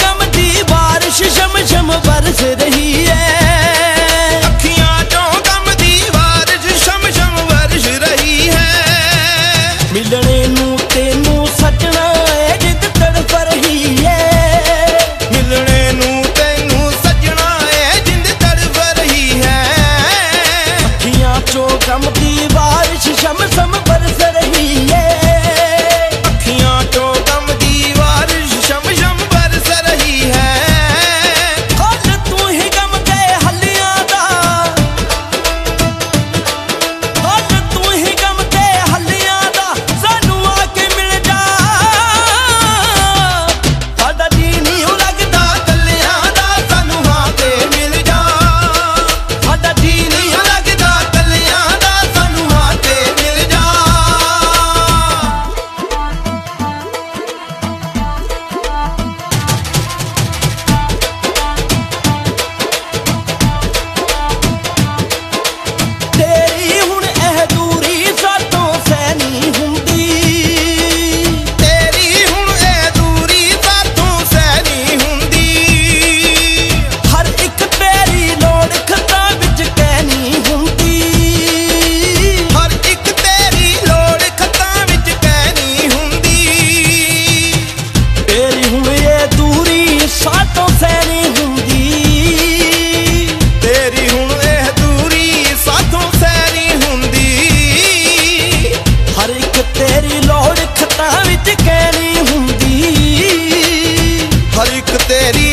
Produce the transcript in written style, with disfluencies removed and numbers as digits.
गम दी बारिश शम शम बरस रही है। अखियां चों गम दी बारिश शम शम बरस रही है। मिलने नू तेनू सजना है जिद तड़फ रही है। मिलने नू तेनू सजना है जिद तड़फ रही है। अखियां चों गम दी बारिश शम शम बरस रही है। अखियां चों गम दी बारिश शम शम बरस रही है। हल तू ही गम के हलियां दा, हल तू ही गम के हलियां दा, सानू आके मिल जा। साडा जी नहीं लगदा कलियां दा सानू आके मिल जा। साडा जी नहीं लगदा कलियां दा सानू आके मिल जा। तेरी हुण एह दूरी सातों सह नहीं हुंदी। तेरी हुण ए दूरी साथों सह नहीं हुंदी। हर एक तेरी लोड़ खता विच कहनी हुंदी। हर एक तेरी लोड़ खतां विच कहनी हुंदी। तेरी हुण ये दूरी सातों सह नहीं हुंदी। तेरी हुण ए दूरी साथों सह नहीं हुंदी। हर एक तेरी लोड़ खता विच कहनी हुंदी। हर एक तेरी